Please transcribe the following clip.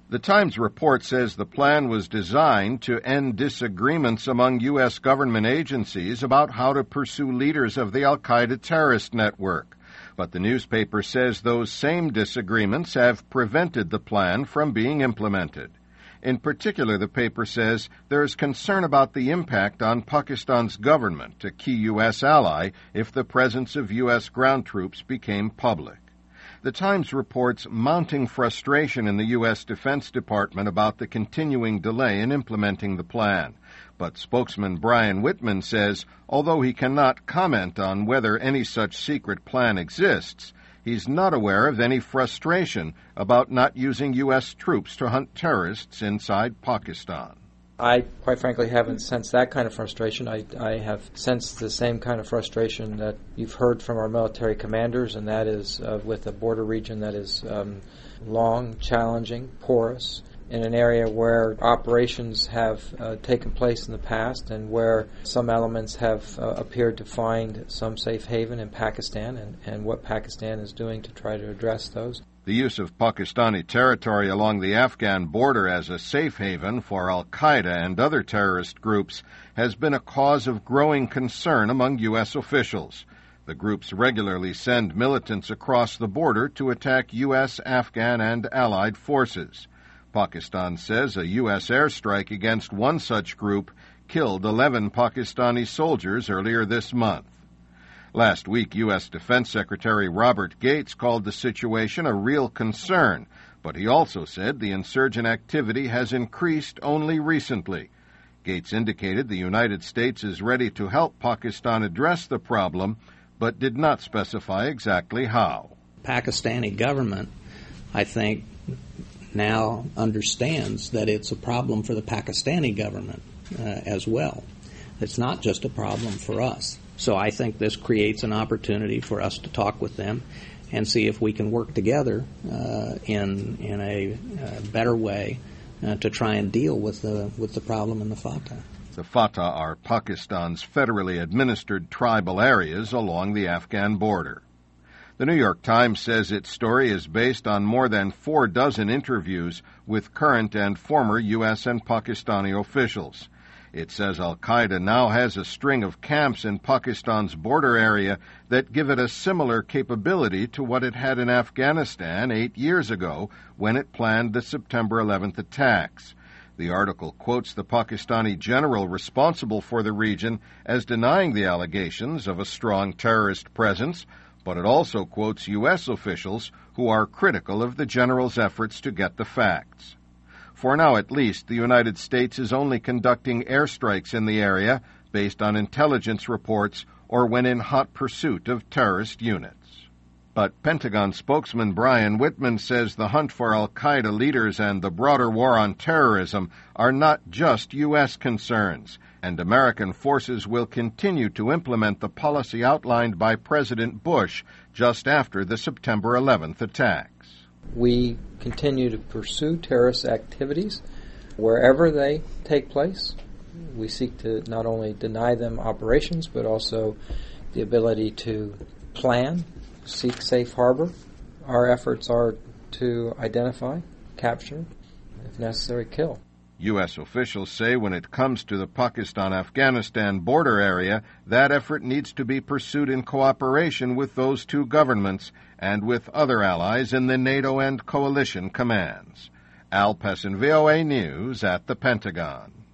The Times report says the plan was designed to end disagreements among U.S. government agencies about how to pursue leaders of the al-Qaeda terrorist network. But the newspaper says those same disagreements have prevented the plan from being implemented. In particular, the paper says there is concern about the impact on Pakistan's government, a key U.S. ally, if the presence of U.S. ground troops became public. The Times reports mounting frustration in the U.S. Defense Department about the continuing delay in implementing the plan. But spokesman Brian Whitman says, although he cannot comment on whether any such secret plan exists, he's not aware of any frustration about not using U.S. troops to hunt terrorists inside Pakistan. I, quite frankly, haven't sensed that kind of frustration. I have sensed the same kind of frustration that you've heard from our military commanders, and that is with a border region that is long, challenging, porous, in an area where operations have taken place in the past and where some elements have appeared to find some safe haven in Pakistan, and what Pakistan is doing to try to address those. The use of Pakistani territory along the Afghan border as a safe haven for al-Qaeda and other terrorist groups has been a cause of growing concern among U.S. officials. The groups regularly send militants across the border to attack U.S., Afghan, and allied forces. Pakistan says a U.S. airstrike against one such group killed 11 Pakistani soldiers earlier this month. Last week, U.S. Defense Secretary Robert Gates called the situation a real concern, but he also said the insurgent activity has increased only recently. Gates indicated the United States is ready to help Pakistan address the problem, but did not specify exactly how. Pakistani government, I think, now understands that it's a problem for the Pakistani government as well. It's not just a problem for us. So I think this creates an opportunity for us to talk with them and see if we can work together in a better way to try and deal with the problem in the Fatah. The Fatah are Pakistan's federally administered tribal areas along the Afghan border. The New York Times says its story is based on more than 40 interviews with current and former U.S. and Pakistani officials. It says al-Qaeda now has a string of camps in Pakistan's border area that give it a similar capability to what it had in Afghanistan 8 years ago when it planned the September 11th attacks. The article quotes the Pakistani general responsible for the region as denying the allegations of a strong terrorist presence, but it also quotes U.S. officials who are critical of the general's efforts to get the facts. For now, at least, the United States is only conducting airstrikes in the area based on intelligence reports or when in hot pursuit of terrorist units. But Pentagon spokesman Brian Whitman says the hunt for al-Qaeda leaders and the broader war on terrorism are not just U.S. concerns, and American forces will continue to implement the policy outlined by President Bush just after the September 11th attacks. We continue to pursue terrorist activities wherever they take place. We seek to not only deny them operations, but also the ability to plan, seek safe harbor. Our efforts are to identify, capture, if necessary, kill. U.S. officials say when it comes to the Pakistan-Afghanistan border area, that effort needs to be pursued in cooperation with those two governments and with other allies in the NATO and coalition commands. Al Pessin, VOA News at the Pentagon.